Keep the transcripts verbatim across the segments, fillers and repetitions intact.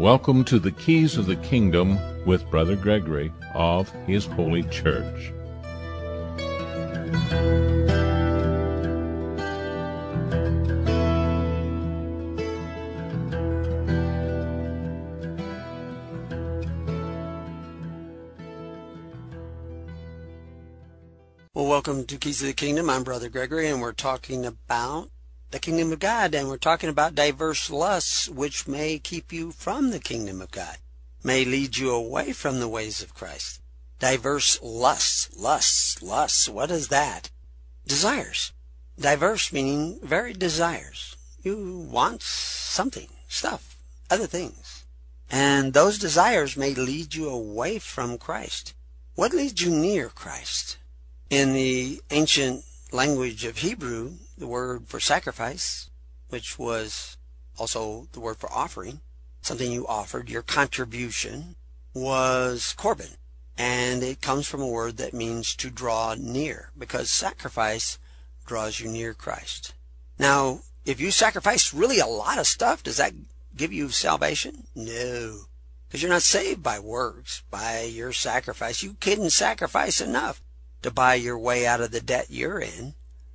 Welcome to the Keys of the Kingdom with Brother Gregory of His Holy Church. Well, welcome to Keys of the Kingdom. I'm Brother Gregory, and we're talking about the Kingdom of God, and we're talking about diverse lusts which may keep you from the Kingdom of God, may lead you away from the ways of Christ. Diverse lusts, lusts, lusts. What is that? Desires. Diverse meaning varied desires. You want something, stuff, other things. And those desires may lead you away from Christ. What leads you near Christ? In the ancient language of Hebrew, the word for sacrifice, which was also the word for offering, something you offered, your contribution, was korban. And it comes from a word that means to draw near, because sacrifice draws you near Christ. Now, if you sacrifice really a lot of stuff, does that give you salvation? No, because you're not saved by works, by your sacrifice. You couldn't sacrifice enough to buy your way out of the debt you're in.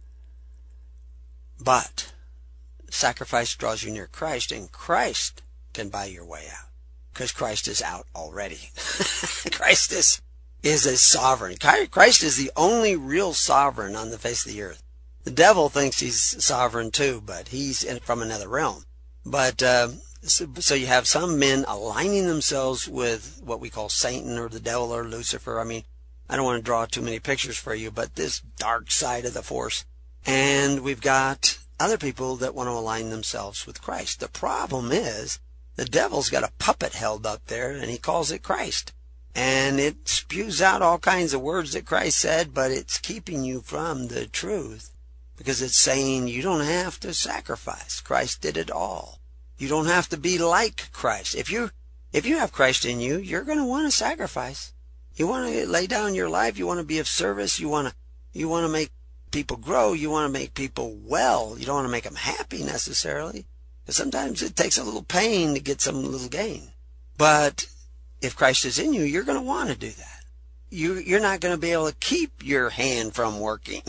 But sacrifice draws you near Christ, and Christ can buy your way out, because Christ is out already. Christ is, is a sovereign. Christ is the only real sovereign on the face of the earth. The devil thinks he's sovereign too, but he's in, from another realm. But uh, so, so you have some men aligning themselves with what we call Satan or the devil or Lucifer. I mean, I don't want to draw too many pictures for you, but this dark side of the force. And we've got other people that want to align themselves with Christ. The problem is the devil's got a puppet held up there, and he calls it Christ. And it spews out all kinds of words that Christ said, but it's keeping you from the truth, because it's saying you don't have to sacrifice. Christ did it all. You don't have to be like Christ. If you if you have Christ in you, you're going to want to sacrifice. You want to lay down your life. You want to be of service. You want to you want to make people grow. You want to make people well. You don't want to make them happy necessarily, because sometimes it takes a little pain to get some little gain. But if Christ is in you, you're going to want to do that. You, you're not going to be able to keep your hand from working.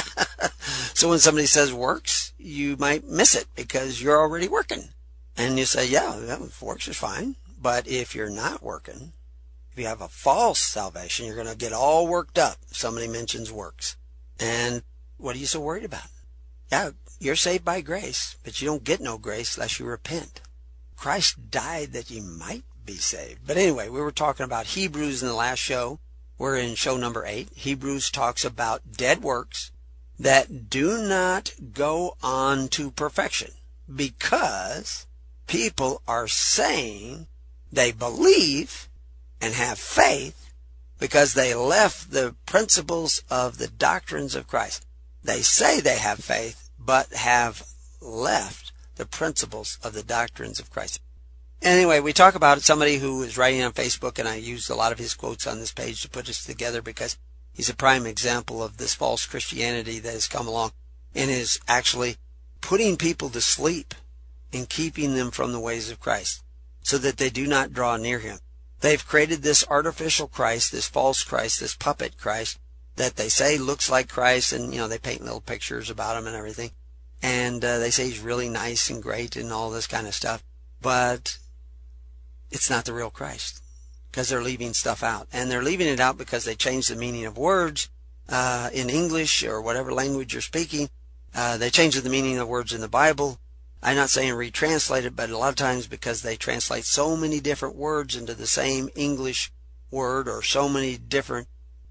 So when somebody says works, you might miss it because you're already working. And you say, yeah, works is fine. But if you're not working, if you have a false salvation, you're going to get all worked up if somebody mentions works. And what are you so worried about? Yeah, you're saved by grace, but you don't get no grace unless you repent. Christ died that you might be saved. But anyway, we were talking about Hebrews in the last show. We're in show number eight. Hebrews talks about dead works that do not go on to perfection, because people are saying they believe and have faith because they left the principles of the doctrines of Christ. They say they have faith, but have left the principles of the doctrines of Christ. Anyway, we talk about somebody who is writing on Facebook, and I used a lot of his quotes on this page to put this together because he's a prime example of this false Christianity that has come along and is actually putting people to sleep and keeping them from the ways of Christ so that they do not draw near him. They've created this artificial Christ, this false Christ, this puppet Christ that they say looks like Christ, and, you know, they paint little pictures about him and everything. And uh, they say he's really nice and great and all this kind of stuff. But it's not the real Christ, because they're leaving stuff out. And they're leaving it out because they changed the meaning of words uh, in English or whatever language you're speaking. Uh, they changed the meaning of words in the Bible. I'm not saying retranslate it, but a lot of times because they translate so many different words into the same English word, or so many different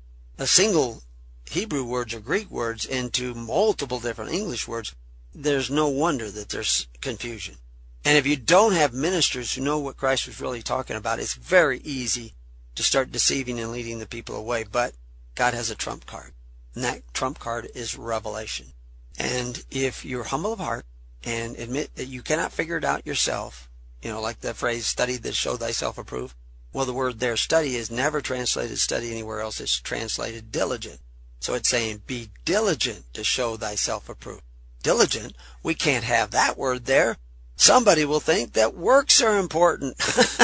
a single Hebrew words or Greek words into multiple different English words, there's no wonder that there's confusion. And if you don't have ministers who know what Christ was really talking about, it's very easy to start deceiving and leading the people away. But God has a trump card, and that trump card is revelation. And if you're humble of heart and admit that you cannot figure it out yourself, you know, like the phrase, study to show thyself approved. Well, the word there, study, is never translated study anywhere else. It's translated diligent. So it's saying, be diligent to show thyself approved. Diligent, we can't have that word there. somebody will think that works are important.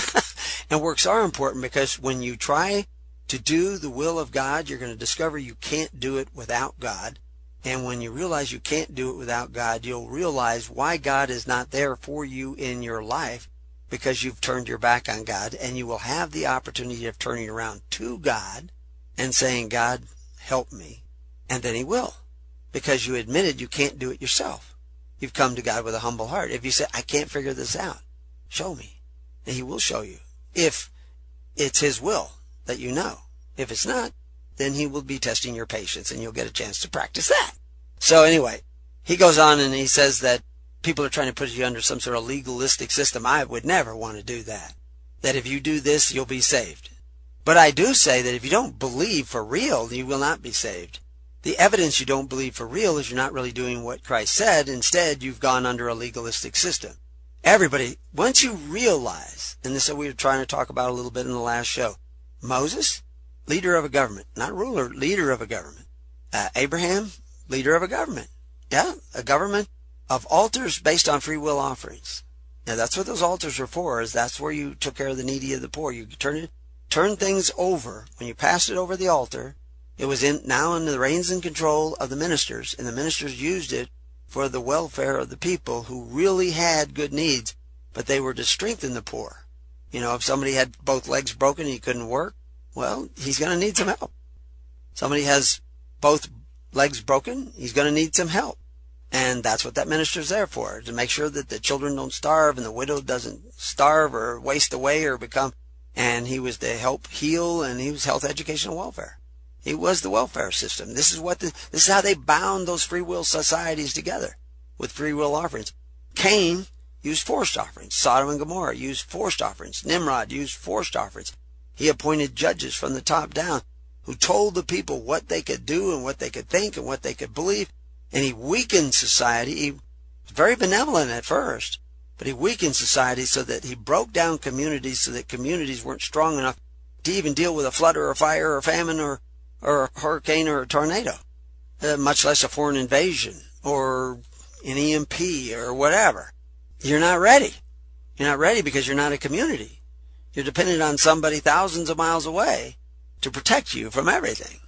And works are important because when you try to do the will of God, you're going to discover you can't do it without God. And when you realize you can't do it without God, you'll realize why God is not there for you in your life, because you've turned your back on God. And you will have the opportunity of turning around to God and saying, God, help me. And then he will, because you admitted you can't do it yourself. You've come to God with a humble heart. If you say, I can't figure this out, show me. And he will show you, if it's his will that you know. If it's not, then he will be testing your patience, and you'll get a chance to practice that. So anyway, he goes on and he says that people are trying to put you under some sort of legalistic system. I would never want to do that. That if you do this, you'll be saved. But I do say that if you don't believe for real, you will not be saved. The evidence you don't believe for real is you're not really doing what Christ said. Instead, you've gone under a legalistic system. Everybody, once you realize, and this is what we were trying to talk about a little bit in the last show, Moses, leader of a government, not ruler, leader of a government. Uh, Abraham, leader of a government. Yeah, a government of altars based on free will offerings. Now that's what those altars were for, is that's where you took care of the needy of the poor. You turn it, turn things over. When you passed it over the altar, it was in now in the reins and control of the ministers, and the ministers used it for the welfare of the people who really had good needs, but they were to strengthen the poor. You know, if somebody had both legs broken and he couldn't work, well, he's going to need some help. Somebody has both legs broken, he's going to need some help. And that's what that minister's there for, to make sure that the children don't starve and the widow doesn't starve or waste away or become, and he was to help heal, and he was health, education, and welfare. He was the welfare system. This is what the, this is how they bound those free will societies together, with free will offerings. Cain used forced offerings. Sodom and Gomorrah used forced offerings. Nimrod used forced offerings. He appointed judges from the top down who told the people what they could do and what they could think and what they could believe. And he weakened society. He was very benevolent at first, but he weakened society so that he broke down communities so that communities weren't strong enough to even deal with a flood or a fire or a famine or, or a hurricane or a tornado, uh, much less a foreign invasion or an E M P or whatever. You're not ready. You're not ready because you're not a community. You're dependent on somebody thousands of miles away to protect you from everything.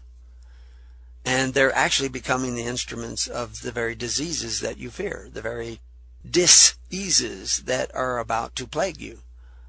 And they're actually becoming the instruments of the very diseases that you fear, the very diseases that are about to plague you.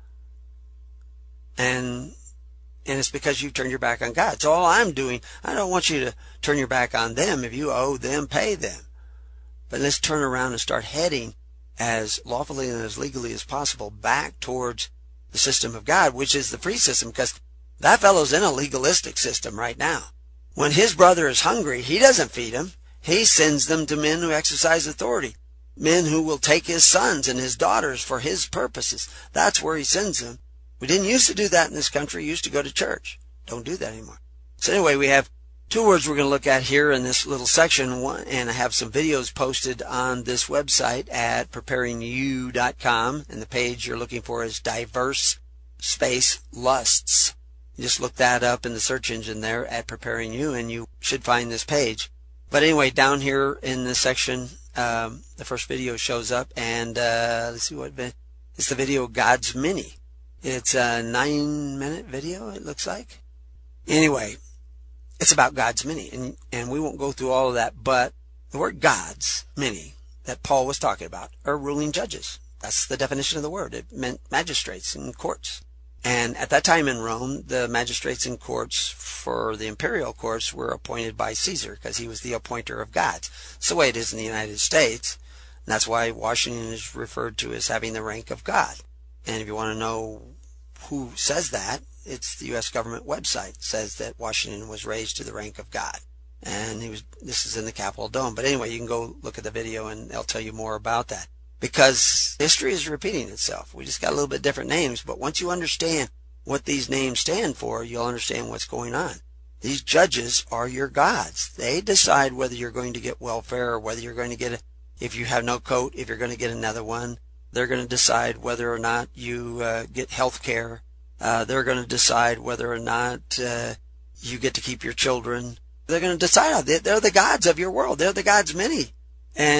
And and it's because you've turned your back on God. So all I'm doing, I don't want you to turn your back on them. If you owe them, pay them. But let's turn around and start heading as lawfully and as legally as possible back towards the system of God, which is the free system, because that fellow's in a legalistic system right now. When his brother is hungry, he doesn't feed him. He sends them to men who exercise authority, men who will take his sons and his daughters for his purposes. That's where he sends them. We didn't used to do that in this country. We used to go to church. Don't do that anymore. So anyway, we have two words we're going to look at here in this little section, one, and I have some videos posted on this website at preparing you dot com, and the page you're looking for is diverse space lusts. You just look that up in the search engine there at Preparing You, and you should find this page. But anyway, down here in this section, um, the first video shows up, and uh, let's see what it's the video God's Mini. It's a nine-minute video, it looks like. Anyway, it's about God's Mini, and and we won't go through all of that. But the word God's Mini that Paul was talking about are ruling judges. That's the definition of the word. It meant magistrates and courts. And at that time in Rome, the magistrates and courts for the imperial courts were appointed by Caesar because he was the appointer of gods. It's the way it is in the United States. And that's why Washington is referred to as having the rank of God. And if you want to know who says that, it's the U S government website says that Washington was raised to the rank of God. And he was. This is in the Capitol Dome. But anyway, you can go look at the video and they'll tell you more about that. Because history is repeating itself. We just got a little bit different names. But once you understand what these names stand for, you'll understand what's going on. These judges are your gods. They decide whether you're going to get welfare or whether you're going to get a, if you have no coat, if you're going to get another one. They're going to decide whether or not you uh, get health care. Uh, they're going to decide whether or not uh, you get to keep your children. They're going to decide. They're the gods of your world. They're the gods many. And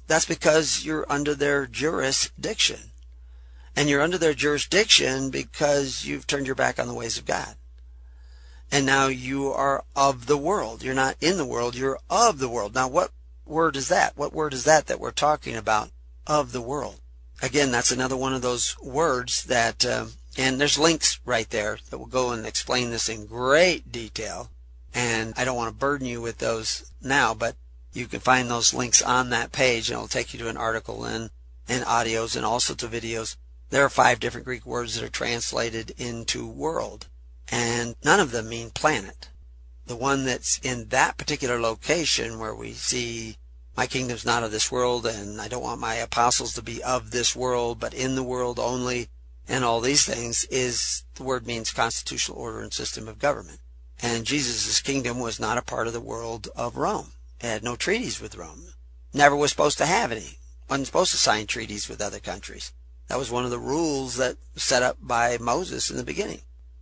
that's because you're under their jurisdiction. And you're under their jurisdiction because you've turned your back on the ways of God. And now you are of the world. You're not in the world, you're of the world. Now what word is that? What word is that that we're talking about, of the world? Again, that's another one of those words that, uh, and there's links right there that will go and explain this in great detail. And I don't want to burden you with those now, but you can find those links on that page, and it'll take you to an article and, and audios and also to videos. There are five different Greek words that are translated into world, and none of them mean planet. The one that's in that particular location where we see, my kingdom's not of this world, and I don't want my apostles to be of this world, but in the world only, and all these things, is, the word means constitutional order and system of government. And Jesus' kingdom was not a part of the world of Rome. It had no treaties with Rome. Never was supposed to have any. Wasn't supposed to sign treaties with other countries. That was one of the rules that was set up by Moses in the beginning.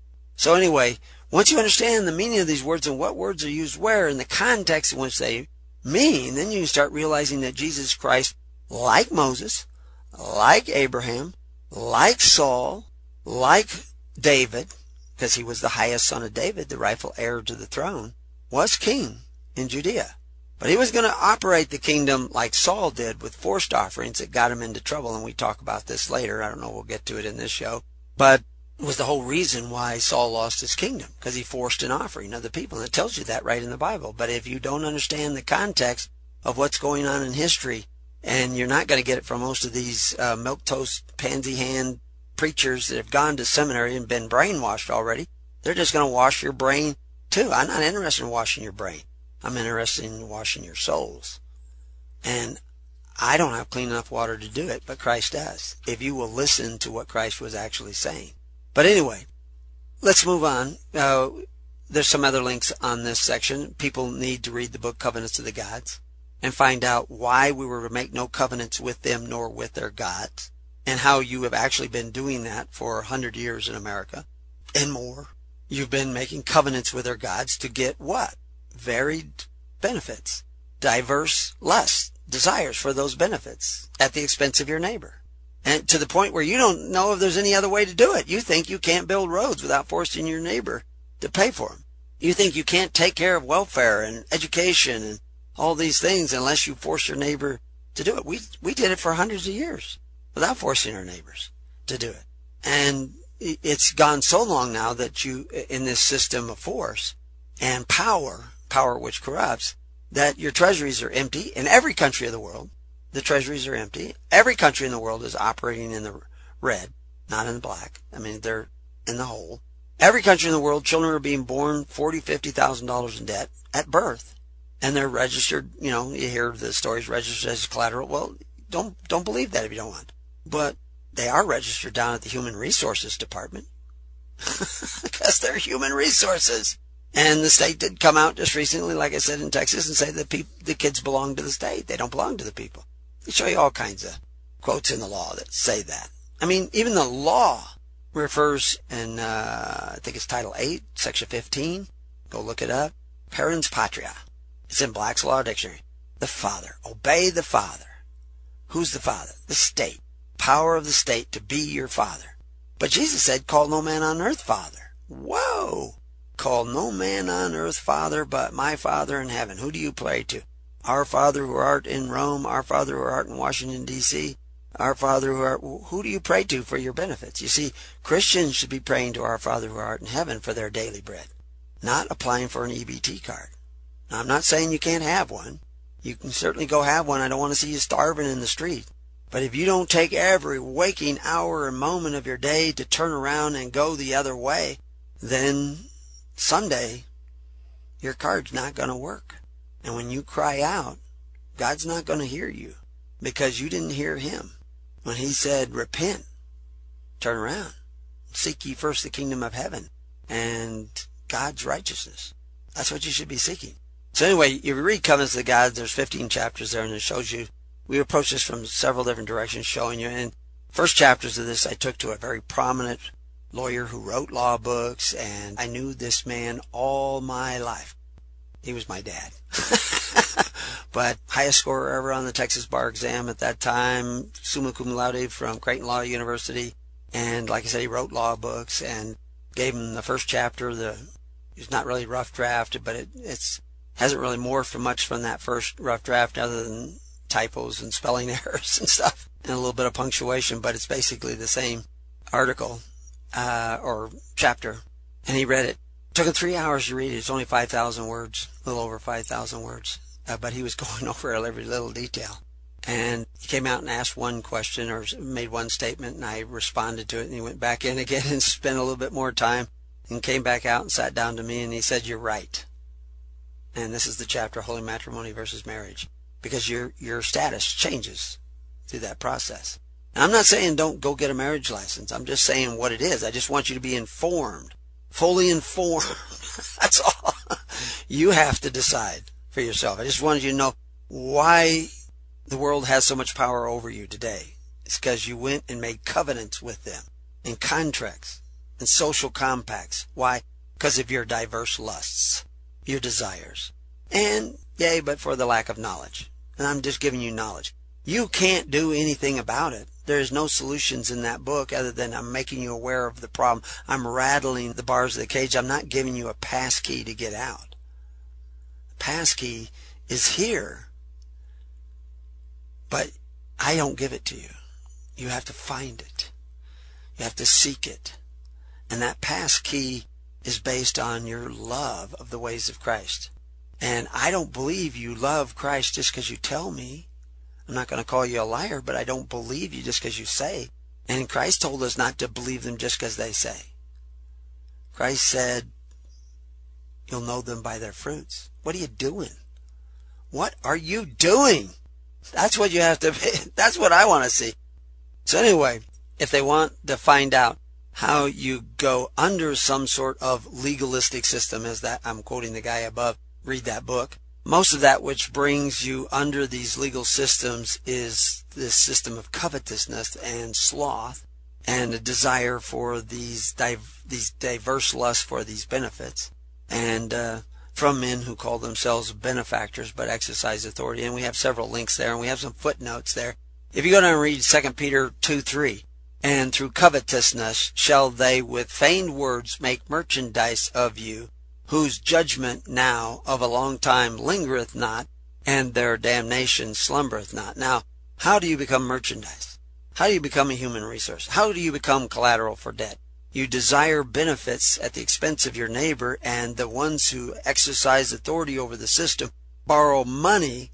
So anyway, once you understand the meaning of these words and what words are used where and the context in which they mean, then you can start realizing that Jesus Christ, like Moses, like Abraham, like Saul, like David, because he was the highest son of David, the rightful heir to the throne, was king in Judea. But he was going to operate the kingdom like Saul did, with forced offerings that got him into trouble, and we talk about this later. I don't know, we'll get to it in this show. But it was the whole reason why Saul lost his kingdom, because he forced an offering of the people, and it tells you that right in the Bible. But if you don't understand the context of what's going on in history, and you're not going to get it from most of these uh, milquetoast, pansy hand preachers that have gone to seminary and been brainwashed already, they're just going to wash your brain too. I'm not interested in washing your brain. I'm interested in washing your souls. And I don't have clean enough water to do it, but Christ does, if you will listen to what Christ was actually saying. But anyway, let's move on. Uh, there's some other links on this section. People need to read the book Covenants of the Gods and find out why we were to make no covenants with them nor with their gods, and how you have actually been doing that for a hundred years in America and more. You've been making covenants with their gods to get what? Varied benefits, diverse lusts, desires for those benefits at the expense of your neighbor. And to the point where you don't know if there's any other way to do it. You think you can't build roads without forcing your neighbor to pay for them. You think you can't take care of welfare and education and all these things unless you force your neighbor to do it. We we did it for hundreds of years without forcing our neighbors to do it. And it's gone so long now that you, in this system of force and power, power which corrupts, that your treasuries are empty in every country of the world. The treasuries are empty. Every country in the world is operating in the red, not in the black. I mean, they're in the hole. Every country in the world, children are being born forty thousand dollars, fifty thousand dollars in debt at birth. And they're registered, you know, you hear the stories registered as collateral. Well, don't, don't believe that if you don't want. But they are registered down at the Human Resources Department. Because they're human resources. And the state did come out just recently, like I said, in Texas, and say that pe- the kids belong to the state. They don't belong to the people. They show you all kinds of quotes in the law that say that. I mean, even the law refers in, uh, I think it's Title eight, Section fifteen. Go look it up. Parens Patria. It's in Black's Law Dictionary. The father. Obey the father. Who's the father? The state. Power of the state to be your father. But Jesus said, call no man on earth father. Whoa! Call no man on earth father but my Father in heaven. Who do you pray to? Our Father who art in Rome, our Father who art in Washington, D C, our Father who art... Who do you pray to for your benefits? You see, Christians should be praying to our Father who art in heaven for their daily bread, not applying for an E B T card. Now, I'm not saying you can't have one. You can certainly go have one. I don't want to see you starving in the street. But if you don't take every waking hour and moment of your day to turn around and go the other way, then someday your card's not going to work. And when you cry out, God's not going to hear you, because you didn't hear him when he said, repent, turn around, seek ye first the kingdom of heaven and God's righteousness. That's what you should be seeking. So anyway, you read Covenants of the Gods, there's fifteen chapters there, and it shows you, we approach this from several different directions, showing you, and first chapters of this I took to a very prominent lawyer who wrote law books, and I knew this man all my life. He was my dad. But highest scorer ever on the Texas bar exam at that time, summa cum laude from Creighton Law University. And like I said, he wrote law books and gave him the first chapter. The it's not really rough drafted, but it it's hasn't really morphed much from that first rough draft other than typos and spelling errors and stuff and a little bit of punctuation, but it's basically the same article uh, or chapter. And he read it. It took him three hours to read it. It's only five thousand words, a little over five thousand words. Uh, but he was going over every little detail. And he came out and asked one question or made one statement, and I responded to it. And he went back in again and spent a little bit more time and came back out and sat down to me, and he said, "You're right." And this is the chapter, Holy Matrimony versus Marriage, because your your status changes through that process. And I'm not saying don't go get a marriage license. I'm just saying what it is. I just want you to be informed, fully informed. That's all. You have to decide for yourself. I just wanted you to know why the world has so much power over you today. It's because you went and made covenants with them and contracts and social compacts. Why? Because of your diverse lusts, your desires. And, yay, but for the lack of knowledge. And I'm just giving you knowledge. You can't do anything about it. There's no solutions in that book other than I'm making you aware of the problem. I'm rattling the bars of the cage. I'm not giving you a pass key to get out. Passkey is here, but I don't give it to you. You have to find it. You have to seek it. And that passkey is based on your love of the ways of Christ. And I don't believe you love Christ just because you tell me. I'm not going to call you a liar, but I don't believe you just because you say. And Christ told us not to believe them just because they say. Christ said, you'll know them by their fruits. What are you doing? What are you doing? That's what you have to be. That's what I want to see. So anyway, if they want to find out how you go under some sort of legalistic system, as that I'm quoting the guy above, read that book. Most of that which brings you under these legal systems is this system of covetousness and sloth and a desire for these div- these diverse lusts for these benefits. And uh, from men who call themselves benefactors but exercise authority. And we have several links there, and we have some footnotes there. If you go down and read Second Peter two three, and through covetousness shall they with feigned words make merchandise of you, whose judgment now of a long time lingereth not, and their damnation slumbereth not. Now, how do you become merchandise? How do you become a human resource? How do you become collateral for debt? You desire benefits at the expense of your neighbor, and the ones who exercise authority over the system borrow money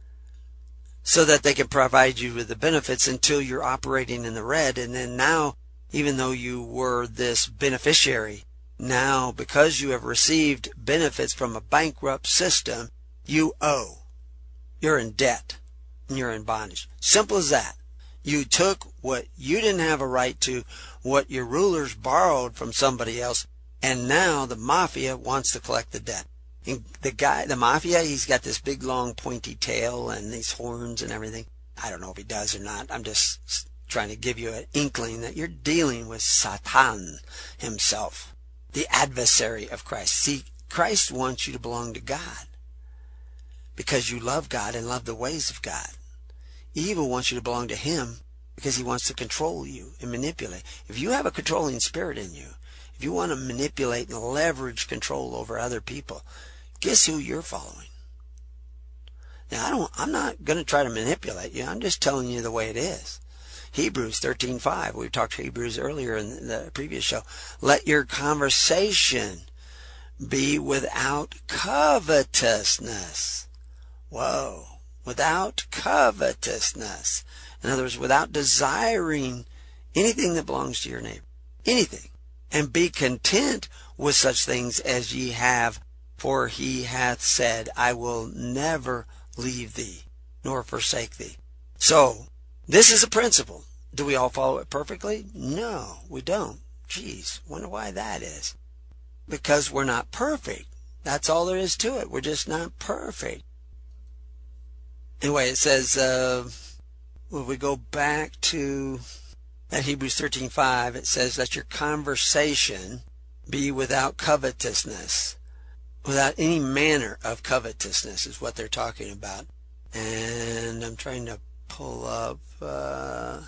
so that they can provide you with the benefits until you're operating in the red. And then now, even though you were this beneficiary, now because you have received benefits from a bankrupt system, you owe. You're in debt and you're in bondage. Simple as that. You took what you didn't have a right to, what your rulers borrowed from somebody else, and now the mafia wants to collect the debt. And the guy, the mafia, he's got this big long pointy tail and these horns and everything. I don't know if he does or not. I'm just trying to give you an inkling that you're dealing with Satan himself, the adversary of Christ. See, Christ wants you to belong to God because you love God and love the ways of God. Evil wants you to belong to him because he wants to control you and manipulate. If you have a controlling spirit in you, if you want to manipulate and leverage control over other people, guess who you're following? Now, I don't, I'm not going to try to manipulate you. I'm just telling you the way it is. Hebrews thirteen five. We talked to Hebrews earlier in the previous show. Let your conversation be without covetousness. Whoa. Without covetousness. In other words, without desiring anything that belongs to your neighbor. Anything. And be content with such things as ye have, for he hath said, I will never leave thee, nor forsake thee. So, this is a principle. Do we all follow it perfectly? No, we don't. Geez, wonder why that is. Because we're not perfect. That's all there is to it. We're just not perfect. Anyway, it says, uh, when we go back to at Hebrews thirteen five, it says, let your conversation be without covetousness. without any manner of covetousness is what they're talking about. And I'm trying to pull up, uh,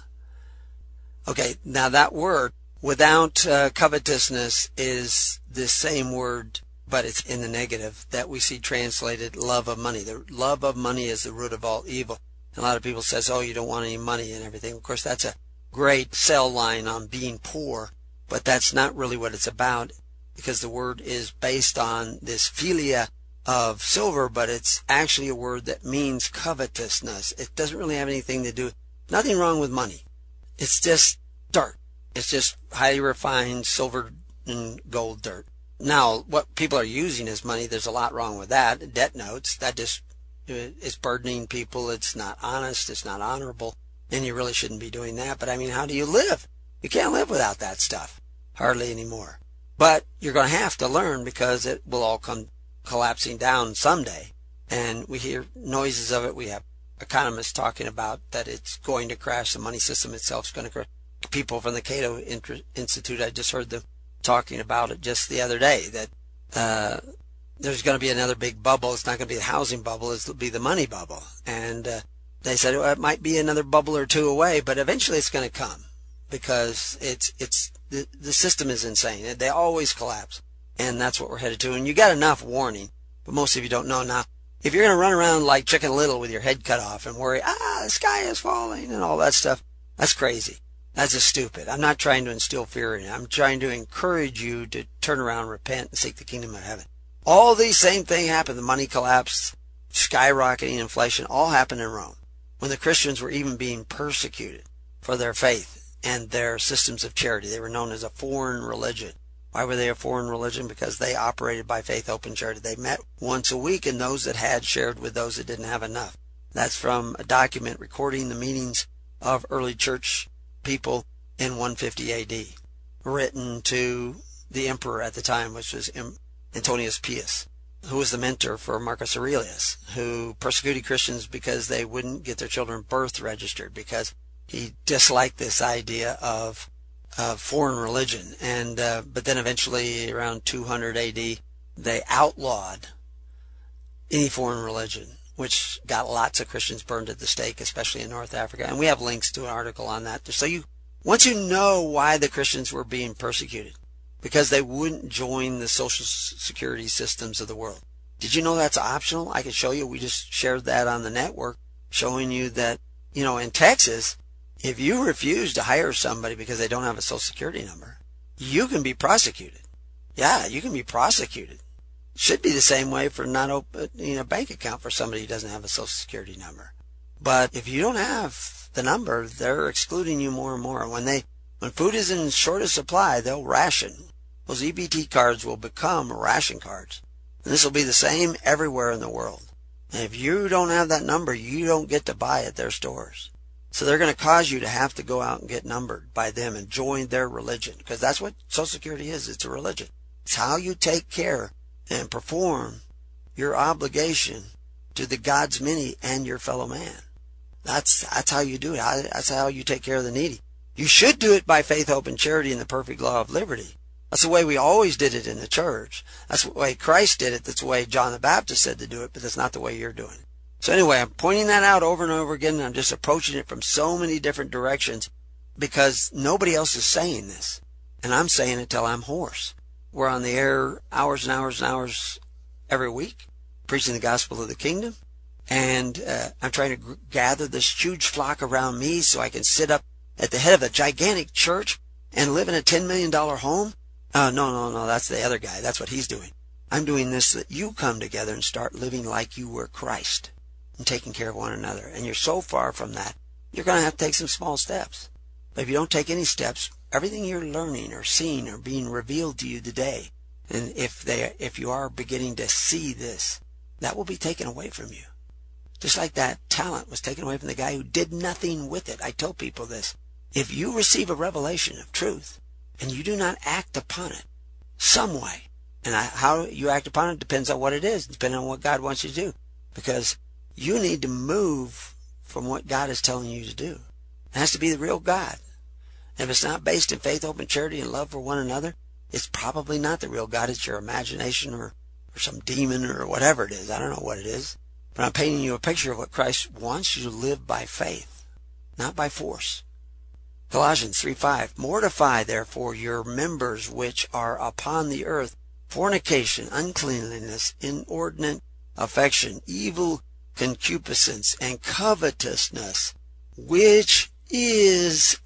okay, now that word, without uh, covetousness, is the same word, but it's in the negative, that we see translated love of money. The love of money is the root of all evil. And a lot of people says, oh, you don't want any money and everything. Of course, that's a great sell line on being poor, but that's not really what it's about, because the word is based on this philia of silver, but it's actually a word that means covetousness. It doesn't really have anything to do, nothing wrong with money. It's just dirt. It's just highly refined silver and gold dirt. Now, what people are using as money, there's a lot wrong with that. Debt notes, that just is burdening people. It's not honest. It's not honorable. And you really shouldn't be doing that. But I mean, how do you live? You can't live without that stuff. Hardly anymore. But you're going to have to learn, because it will all come collapsing down someday. And we hear noises of it. We have economists talking about that it's going to crash. The money system itself is going to crash. People from the Cato Institute, I just heard them talking about it just the other day, that uh, there's going to be another big bubble. It's not going to be the housing bubble. It'll be the money bubble. And uh, they said, well, it might be another bubble or two away, but eventually it's going to come, because it's it's the, the system is insane. They always collapse. And that's what we're headed to. And you got enough warning, but most of you don't know. Now, if you're going to run around like Chicken Little with your head cut off and worry, ah, the sky is falling and all that stuff, that's crazy. That's just stupid. I'm not trying to instill fear in you. I'm trying to encourage you to turn around, repent, and seek the kingdom of heaven. All these same things happened. The money collapse, skyrocketing inflation, all happened in Rome, when the Christians were even being persecuted for their faith and their systems of charity. They were known as a foreign religion. Why were they a foreign religion? Because they operated by faith, hope, and charity. They met once a week, and those that had shared with those that didn't have enough. That's from a document recording the meetings of early church people in one fifty A D, written to the emperor at the time, which was Antonius Pius, who was the mentor for Marcus Aurelius, who persecuted Christians because they wouldn't get their children birth registered, because he disliked this idea of Uh, foreign religion. And uh, but then eventually around two hundred A D they outlawed any foreign religion, which got lots of Christians burned at the stake, especially in North Africa. And we have links to an article on that. So you, once you know why the Christians were being persecuted, because they wouldn't join the social security systems of the world. Did you know that's optional? I can show you. We just shared that on the network, showing you that, you know, in Texas, if you refuse to hire somebody because they don't have a social security number, you can be prosecuted. Yeah, you can be prosecuted. Should be the same way for not opening a bank account for somebody who doesn't have a social security number. But if you don't have the number, they're excluding you more and more. When they, when food is in short of supply, they'll ration. Those E B T cards will become ration cards. And this will be the same everywhere in the world. And if you don't have that number, you don't get to buy at their stores. So they're going to cause you to have to go out and get numbered by them and join their religion, because that's what Social Security is. It's a religion. It's how you take care and perform your obligation to the God's many and your fellow man. That's that's how you do it. That's how you take care of the needy. You should do it by faith, hope, and charity in the perfect law of liberty. That's the way we always did it in the church. That's the way Christ did it. That's the way John the Baptist said to do it, but that's not the way you're doing it. So anyway, I'm pointing that out over and over again, and I'm just approaching it from so many different directions, because nobody else is saying this. And I'm saying it till I'm hoarse. We're on the air hours and hours and hours every week, preaching the gospel of the kingdom. And uh, I'm trying to g- gather this huge flock around me so I can sit up at the head of a gigantic church and live in a ten million dollars home. Oh, no, no, no, that's the other guy. That's what he's doing. I'm doing this so that you come together and start living like you were Christ and taking care of one another. And you're so far from that, you're going to have to take some small steps. But if you don't take any steps, everything you're learning or seeing or being revealed to you today, and if they, if you are beginning to see this, that will be taken away from you. Just like that talent was taken away from the guy who did nothing with it. I tell people this. If you receive a revelation of truth and you do not act upon it some way, and I, how you act upon it depends on what it is, depending on what God wants you to do. Because you need to move from what God is telling you to do. It has to be the real God. And if it's not based in faith, hope, and charity and love for one another, it's probably not the real God. It's your imagination or, or or some demon or whatever it is. I don't know what it is. But I'm painting you a picture of what Christ wants you to live by faith, not by force. Colossians three five, mortify therefore your members which are upon the earth, fornication, uncleanliness, inordinate affection, evil concupiscence, and covetousness, which is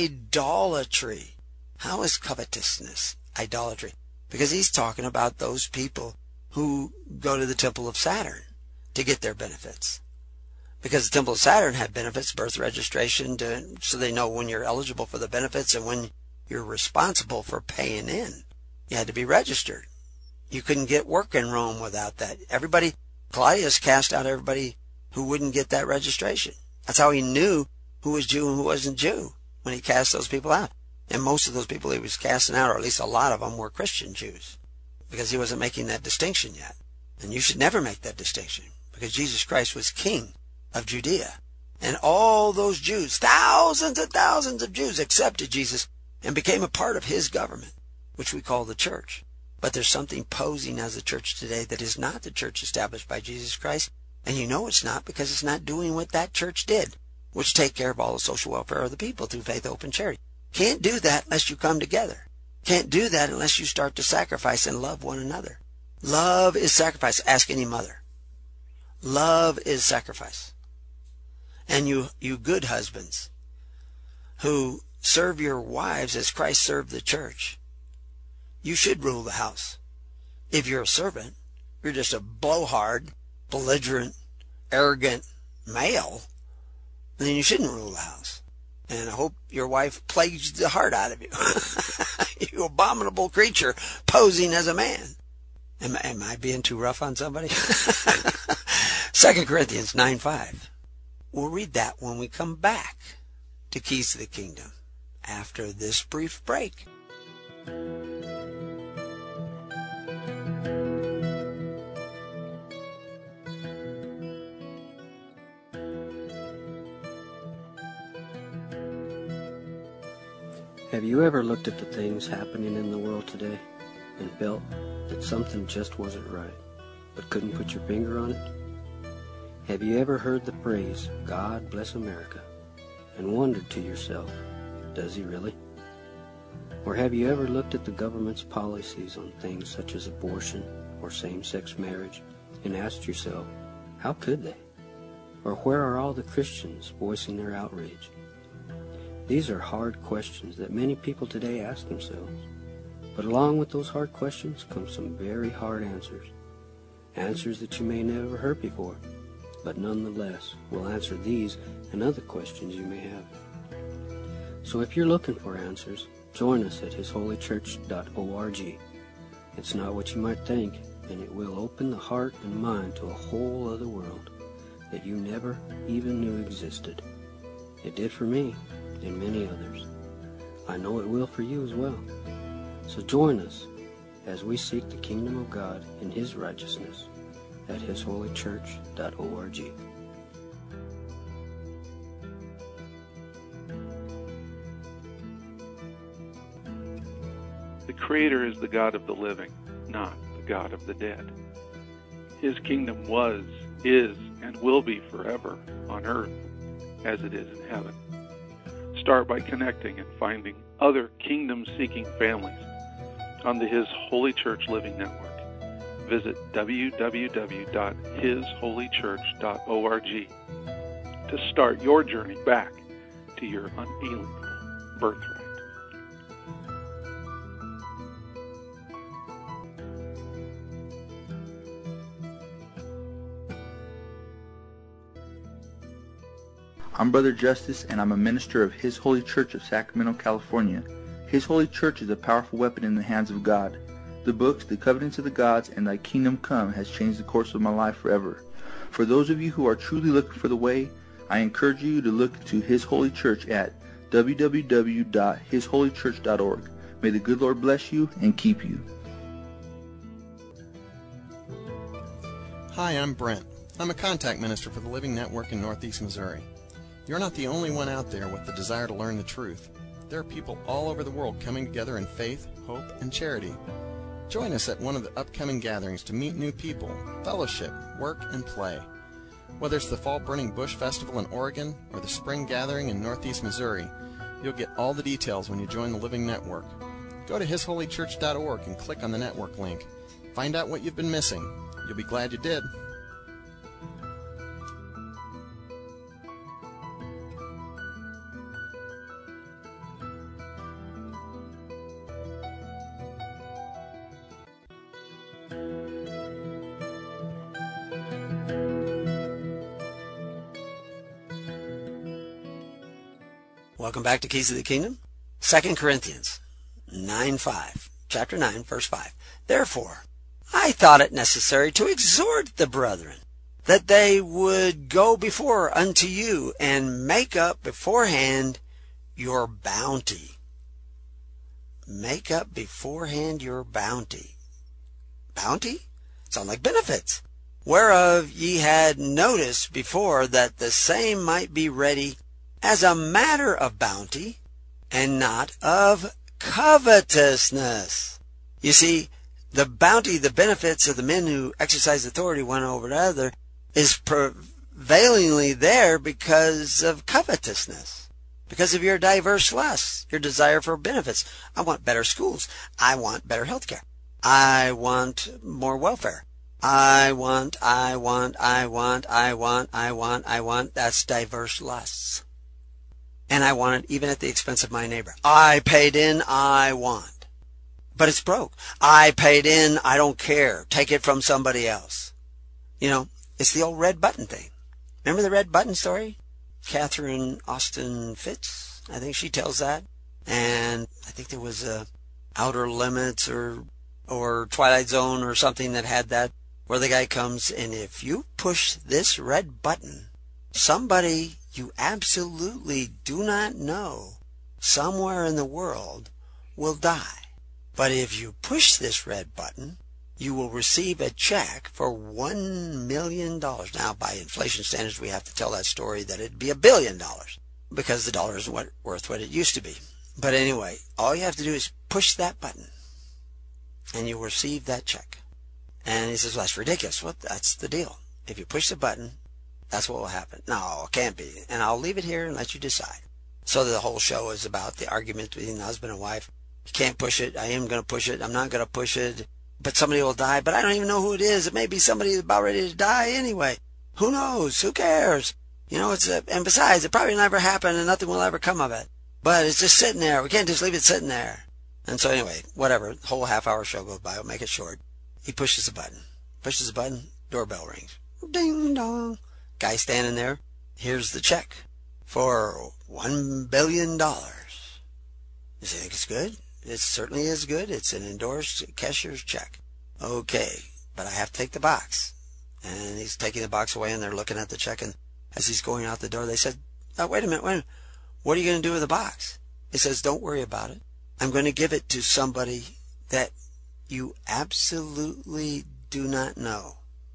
idolatry. How is covetousness idolatry? Because he's talking about those people who go to the temple of Saturn to get their benefits. Because the temple of Saturn had benefits, birth registration, to, so they know when you're eligible for the benefits and when you're responsible for paying in. You had to be registered. You couldn't get work in Rome without that. Everybody, Claudius cast out everybody who wouldn't get that registration. That's how he knew who was Jew and who wasn't Jew, when he cast those people out. And most of those people he was casting out, or at least a lot of them, were Christian Jews, because he wasn't making that distinction yet. And you should never make that distinction, because Jesus Christ was king of Judea. And all those Jews, thousands and thousands of Jews, accepted Jesus and became a part of his government, which we call the church. But there's something posing as the church today that is not the church established by Jesus Christ. And you know it's not, because it's not doing what that church did, which take care of all the social welfare of the people through faith, hope, and charity. Can't do that unless you come together. Can't do that unless you start to sacrifice and love one another. Love is sacrifice. Ask any mother. Love is sacrifice. And you, you good husbands who serve your wives as Christ served the church, you should rule the house. If you're a servant, you're just a blowhard, belligerent, arrogant male, then you shouldn't rule the house. And I hope your wife plagues the heart out of you. You abominable creature posing as a man. Am, am I being too rough on somebody? Second Corinthians nine five. We'll read that when we come back to Keys to the Kingdom after this brief break. Have you ever looked at the things happening in the world today and felt that something just wasn't right, but couldn't put your finger on it? Have you ever heard the phrase, God bless America, and wondered to yourself, does he really? Or have you ever looked at the government's policies on things such as abortion or same-sex marriage and asked yourself, how could they? Or where are all the Christians voicing their outrage? These are hard questions that many people today ask themselves. But along with those hard questions come some very hard answers. Answers that you may never heard before, but nonetheless will answer these and other questions you may have. So if you're looking for answers, join us at his holy church dot org. It's not what you might think, and it will open the heart and mind to a whole other world that you never even knew existed. It did for me, and many others. I know it will for you as well. So join us as we seek the kingdom of God and his righteousness at his holy church dot org. The Creator is the God of the living, not the God of the dead. His kingdom was, is, and will be forever on earth as it is in heaven. Start by connecting and finding other kingdom-seeking families on the His Holy Church Living Network. Visit w w w dot his holy church dot org to start your journey back to your unalienable birthright. I'm Brother Justice, and I'm a minister of His Holy Church of Sacramento, California. His Holy Church is a powerful weapon in the hands of God. The books, The Covenants of the Gods, and Thy Kingdom Come has changed the course of my life forever. For those of you who are truly looking for the way, I encourage you to look to His Holy Church at w w w dot his holy church dot org. May the good Lord bless you and keep you. Hi, I'm Brent. I'm a contact minister for the Living Network in Northeast Missouri. You're not the only one out there with the desire to learn the truth. There are people all over the world coming together in faith, hope, and charity. Join us at one of the upcoming gatherings to meet new people, fellowship, work, and play. Whether it's the Fall Burning Bush Festival in Oregon or the Spring Gathering in Northeast Missouri, you'll get all the details when you join the Living Network. Go to his holy church dot org and click on the network link. Find out what you've been missing. You'll be glad you did. Welcome back to Keys of the Kingdom. Second Corinthians nine five, chapter nine, verse five. Therefore, I thought it necessary to exhort the brethren, that they would go before unto you and make up beforehand your bounty. Make up beforehand your bounty. Bounty? Sound like benefits. Whereof ye had notice before, that the same might be ready as a matter of bounty, and not of covetousness. You see, the bounty, the benefits of the men who exercise authority one over the other, is prevailingly there because of covetousness, because of your diverse lusts, your desire for benefits. I want better schools. I want better health care. I want more welfare. I want, I want, I want, I want, I want, I want. That's diverse lusts. And I want it even at the expense of my neighbor. I paid in, I want. But it's broke. I paid in, I don't care. Take it from somebody else. You know, it's the old red button thing. Remember the red button story? Catherine Austin Fitz, I think she tells that. And I think there was a Outer Limits or or Twilight Zone or something that had that, where the guy comes, and if you push this red button, somebody you absolutely do not know somewhere in the world will die. But if you push this red button, you will receive a check for one million dollars. Now, by inflation standards, we have to tell that story that it'd be a billion dollars, because the dollar isn't what, worth what it used to be. But anyway, all you have to do is push that button, and you'll receive that check. And he says, well, that's ridiculous. Well, that's the deal. If you push the button, that's what will happen. No, it can't be. And I'll leave it here and let you decide. So the whole show is about the argument between the husband and wife. You can't push it. I am going to push it. I'm not going to push it. But somebody will die. But I don't even know who it is. It may be somebody about ready to die anyway. Who knows? Who cares? You know, it's a, and besides, it probably never happened and nothing will ever come of it. But it's just sitting there. We can't just leave it sitting there. And so anyway, whatever. The whole half hour show goes by. We'll make it short. He pushes the button. Pushes the button. Doorbell rings. Ding dong. Guy standing there. Here's the check for one billion dollars. You think it's good? It certainly is good. It's an endorsed cashier's check. Okay, but I have to take the box. And he's taking the box away, and they're looking at the check. And as he's going out the door, they said, oh, wait a minute, wait a minute. What are you going to do with the box? He says, don't worry about it. I'm going to give it to somebody that you absolutely do not know.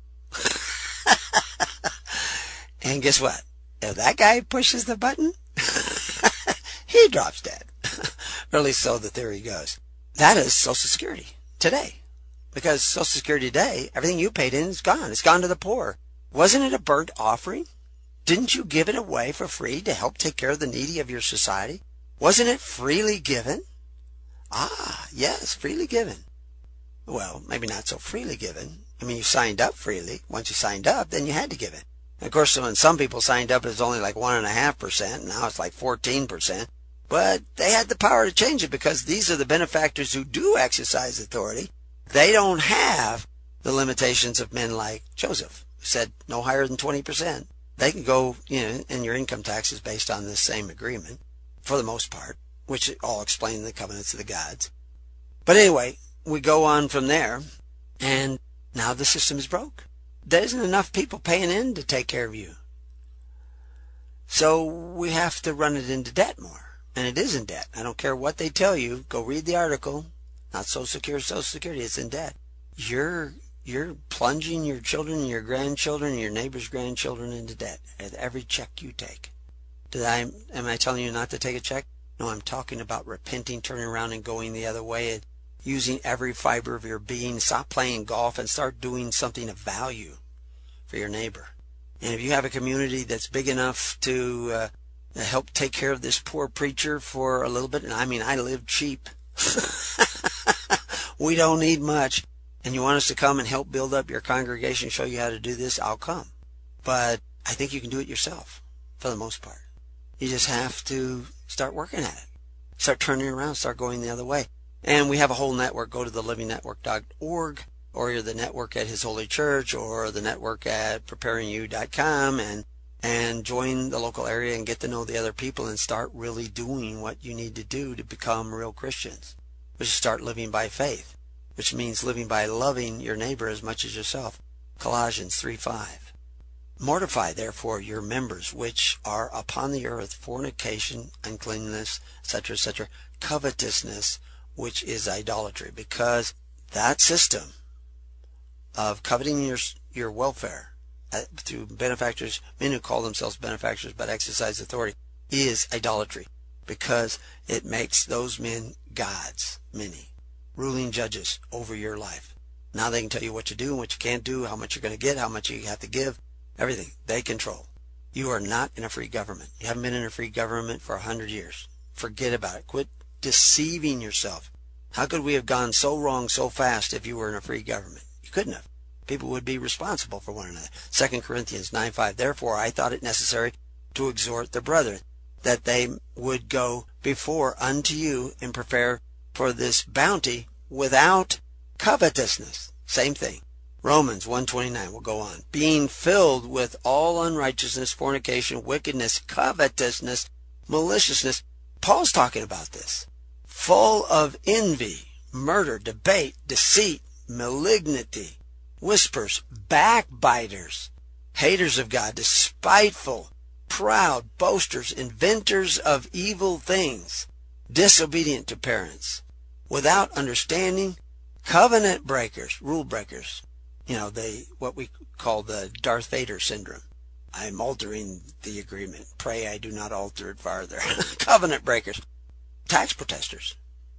And guess what? If that guy pushes the button, he drops dead. Or at least so the theory goes. That is Social Security today. Because Social Security today, everything you paid in is gone. It's gone to the poor. Wasn't it a burnt offering? Didn't you give it away for free to help take care of the needy of your society? Wasn't it freely given? Ah, yes, freely given. Well, maybe not so freely given. I mean, you signed up freely. Once you signed up, then you had to give it. Of course, when some people signed up, it was only like one and a half percent. Now it's like fourteen percent. But they had the power to change it, because these are the benefactors who do exercise authority. They don't have the limitations of men like Joseph, who said no higher than twenty percent. They can go, you know, and your income tax is based on this same agreement, for the most part, which all explain the covenants of the gods. But anyway, we go on from there, and now the system is broke. There isn't enough people paying in to take care of you. So we have to run it into debt more. And it is in debt. I don't care what they tell you. Go read the article. Not Social Security, Social Security. It's in debt. You're you're plunging your children and your grandchildren and your neighbor's grandchildren into debt at every check you take. Did I, am I telling you not to take a check? No, I'm talking about repenting, turning around, and going the other way. using every fiber of your being. Stop playing golf and start doing something of value for your neighbor. And if you have a community that's big enough to uh, help take care of this poor preacher for a little bit, and I mean, I live cheap. We don't need much. And you want us to come and help build up your congregation, show you how to do this, I'll come. But I think you can do it yourself for the most part. You just have to start working at it. Start turning around, start going the other way. And we have a whole network. Go to the living network dot org, or you're the network at His Holy Church, or the network at preparing you dot com, and and join the local area and get to know the other people and start really doing what you need to do to become real Christians, which is start living by faith, which means living by loving your neighbor as much as yourself. Colossians three five. Mortify therefore your members which are upon the earth, fornication, uncleanness, et cetera, et cetera, covetousness, which is idolatry. Because that system of coveting your your welfare uh, through benefactors, men who call themselves benefactors but exercise authority, is idolatry. Because it makes those men gods, many, ruling judges over your life. Now they can tell you what to do and what you can't do, how much you're going to get, how much you have to give, everything. They control. You are not in a free government. You haven't been in a free government for a hundred years. Forget about it. Quit deceiving yourself. How could we have gone so wrong so fast if you were in a free government? You couldn't have. People would be responsible for one another. Second Corinthians nine five. Therefore I thought it necessary to exhort the brethren, that they would go before unto you and prepare for this bounty without covetousness. Same thing. Romans one twenty-nine, we'll go on. Being filled with all unrighteousness, fornication, wickedness, covetousness, maliciousness. Paul's talking about this. Full of envy, murder, debate, deceit, malignity, whispers, backbiters, haters of God, despiteful, proud, boasters, inventors of evil things, disobedient to parents, without understanding, covenant breakers, rule breakers. You know, they what we call the Darth Vader syndrome. I'm altering the agreement. Pray I do not alter it farther. Covenant breakers. Tax protesters.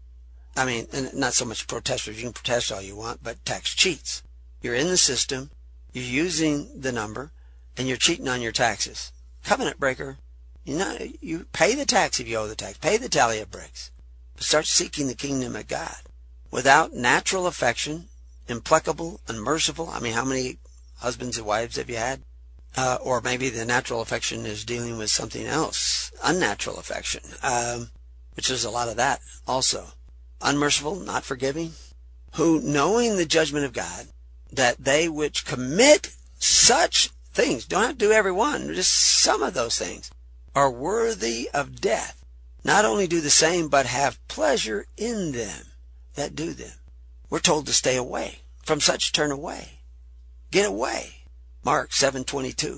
I mean, and not so much protesters. You can protest all you want, but tax cheats. You're in the system, you're using the number, and you're cheating on your taxes. Covenant breaker. You know, you pay the tax if you owe the tax. Pay the tally of bricks. But start seeking the kingdom of God. Without natural affection, implacable, unmerciful. I mean, how many husbands and wives have you had? Uh, or maybe the natural affection is dealing with something else. Unnatural affection. Um, which there's a lot of that also. Unmerciful, not forgiving. Who, knowing the judgment of God, that they which commit such things, don't have to do every one, just some of those things, are worthy of death. Not only do the same, but have pleasure in them that do them. We're told to stay away. From such turn away. Get away. Mark seven twenty-two.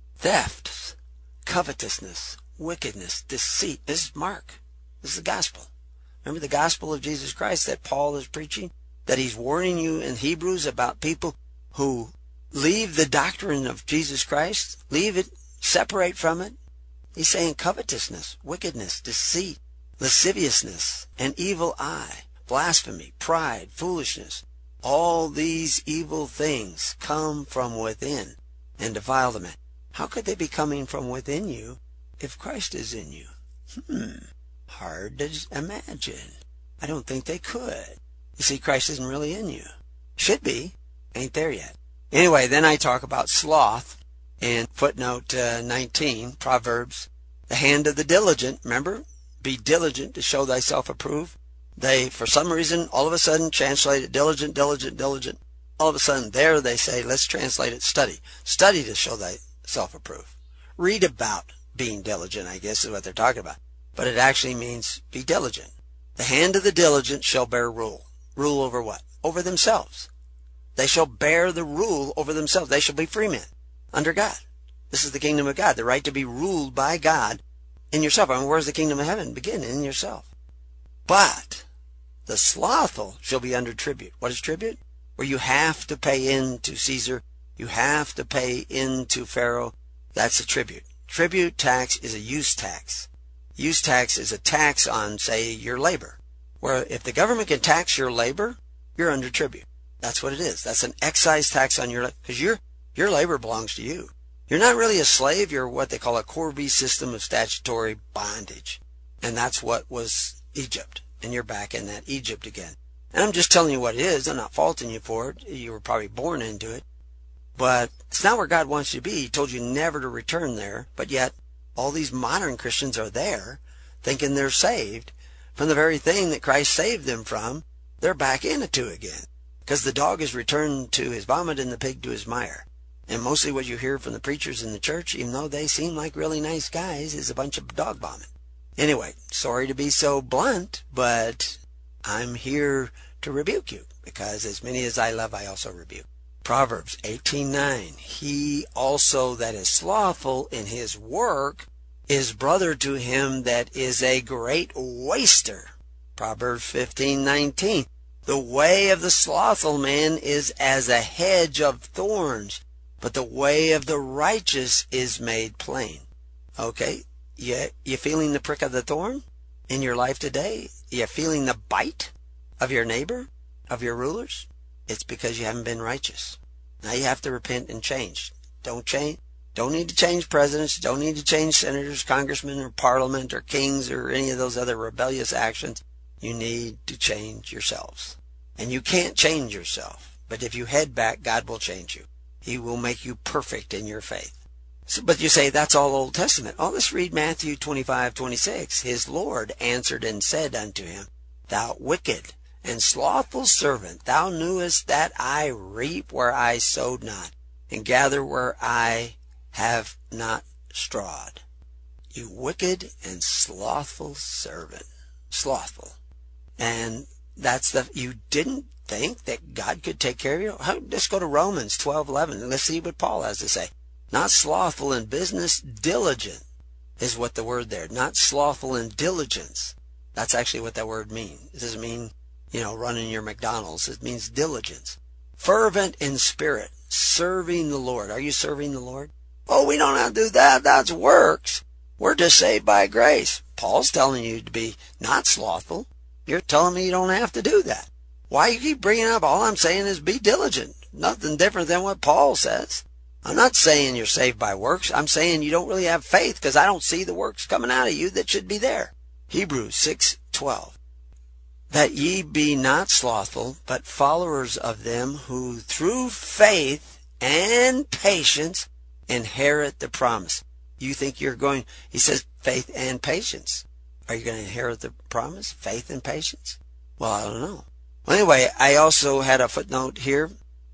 Thefts, covetousness, wickedness, deceit. This is Mark. This is the gospel. Remember the gospel of Jesus Christ that Paul is preaching? That he's warning you in Hebrews about people who leave the doctrine of Jesus Christ, leave it, separate from it. He's saying covetousness, wickedness, deceit, lasciviousness, an evil eye, blasphemy, pride, foolishness. All these evil things come from within and defile the man. How could they be coming from within you if Christ is in you? Hmm, hard to imagine. I don't think they could. You see, Christ isn't really in you. Should be. Ain't there yet. Anyway, then I talk about sloth in footnote uh, nineteen, Proverbs. The hand of the diligent, remember? Be diligent to show thyself approved. They, for some reason, all of a sudden translate it diligent, diligent, diligent. All of a sudden there they say, let's translate it study. Study to show thyself approved. Read about being diligent, I guess is what they're talking about. But it actually means be diligent. The hand of the diligent shall bear rule. Rule over what? Over themselves. They shall bear the rule over themselves. They shall be free men under God. This is the kingdom of God, the right to be ruled by God in yourself. I mean, where's the kingdom of heaven? Begin in yourself. But the slothful shall be under tribute. What is tribute? Where you have to pay in to Caesar. You have to pay in to Pharaoh. That's a tribute. Tribute tax is a use tax. Use tax is a tax on, say, your labor. where if the government can tax your labor, you're under tribute. That's what it is. That's an excise tax on your, because your, your labor belongs to you. You're not really a slave. You're what they call a Corby system of statutory bondage. And that's what was Egypt. And you're back in that Egypt again. And I'm just telling you what it is. I'm not faulting you for it. You were probably born into it. But it's not where God wants you to be. He told you never to return there. But yet, all these modern Christians are there, thinking they're saved from the very thing that Christ saved them from. They're back into again. Because the dog is returned to his vomit and the pig to his mire. And mostly what you hear from the preachers in the church, even though they seem like really nice guys, is a bunch of dog vomit. Anyway, sorry to be so blunt, but I'm here to rebuke you, because as many as I love, I also rebuke. Proverbs eighteen nine, he also that is slothful in his work is brother to him that is a great waster. Proverbs fifteen nineteen, the way of the slothful man is as a hedge of thorns, but the way of the righteous is made plain. Okay, you, you feeling the prick of the thorn in your life today? You feeling the bite of your neighbor, of your rulers? It's because you haven't been righteous. Now you have to repent and change. Don't change. Don't need to change presidents. Don't need to change senators, congressmen, or parliament, or kings, or any of those other rebellious actions. You need to change yourselves. And you can't change yourself. But if you head back, God will change you. He will make you perfect in your faith. So, but you say, that's all Old Testament. Oh, let's read Matthew twenty-five twenty-six. His Lord answered and said unto him, thou wicked and slothful servant, thou knewest that I reap where I sowed not, and gather where I have not strawed. You wicked and slothful servant. Slothful. And that's the, you didn't think that God could take care of you? Let's go to Romans twelve eleven and let's see what Paul has to say. Not slothful in business, diligent is what the word there. Not slothful in diligence. That's actually what that word means. It doesn't mean, you know, running your McDonald's. It means diligence. Fervent in spirit, serving the Lord. Are you serving the Lord? Oh, we don't have to do that. That's works. We're just saved by grace. Paul's telling you to be not slothful. You're telling me you don't have to do that. Why you keep bringing up? All I'm saying is be diligent. Nothing different than what Paul says. I'm not saying you're saved by works. I'm saying you don't really have faith, because I don't see the works coming out of you that should be there. Hebrews six twelve. That ye be not slothful, but followers of them who through faith and patience inherit the promise. You think you're going, he says faith and patience. Are you going to inherit the promise? Faith and patience? Well, I don't know. Well, anyway, I also had a footnote here,